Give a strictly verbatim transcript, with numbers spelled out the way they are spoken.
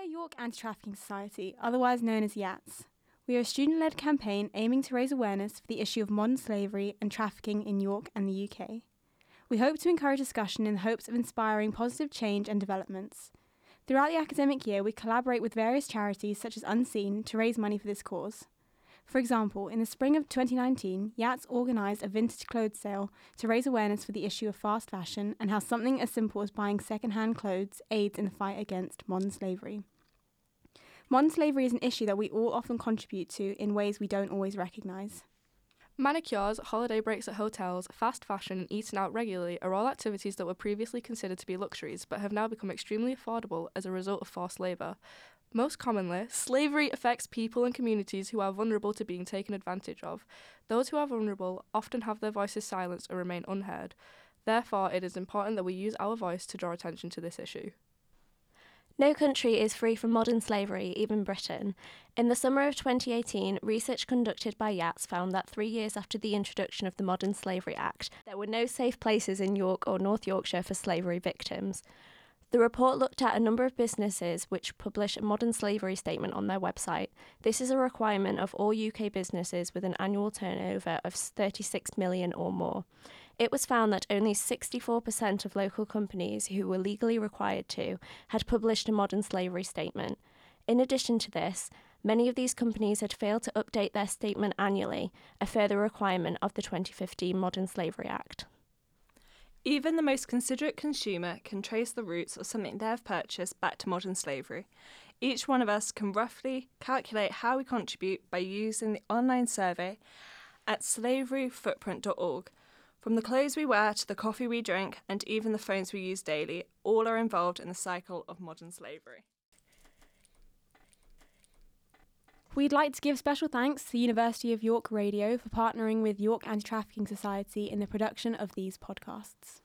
are York Anti-Trafficking Society, otherwise known as YATS. We are a student-led campaign aiming to raise awareness for the issue of modern slavery and trafficking in York and the U K. We hope to encourage discussion in the hopes of inspiring positive change and developments. Throughout the academic year, we collaborate with various charities such as Unseen to raise money for this cause. For example, in the spring of twenty nineteen, YATS organised a vintage clothes sale to raise awareness for the issue of fast fashion and how something as simple as buying second-hand clothes aids in the fight against modern slavery. Modern slavery is an issue that we all often contribute to in ways we don't always recognise. Manicures, holiday breaks at hotels, fast fashion and eating out regularly are all activities that were previously considered to be luxuries but have now become extremely affordable as a result of forced labour. Most commonly, slavery affects people and communities who are vulnerable to being taken advantage of. Those who are vulnerable often have their voices silenced or remain unheard. Therefore, it is important that we use our voice to draw attention to this issue. No country is free from modern slavery, even Britain. In the summer of twenty eighteen, research conducted by YATS found that three years after the introduction of the Modern Slavery Act, there were no safe places in York or North Yorkshire for slavery victims. The report looked at a number of businesses which publish a modern slavery statement on their website. This is a requirement of all U K businesses with an annual turnover of thirty-six million or more. It was found that only sixty-four percent of local companies who were legally required to had published a modern slavery statement. In addition to this, many of these companies had failed to update their statement annually, a further requirement of the twenty fifteen Modern Slavery Act. Even the most considerate consumer can trace the roots of something they have purchased back to modern slavery. Each one of us can roughly calculate how we contribute by using the online survey at slavery footprint dot org. From the clothes we wear to the coffee we drink and even the phones we use daily, all are involved in the cycle of modern slavery. We'd like to give special thanks to the University of York Radio for partnering with York Anti-Trafficking Society in the production of these podcasts.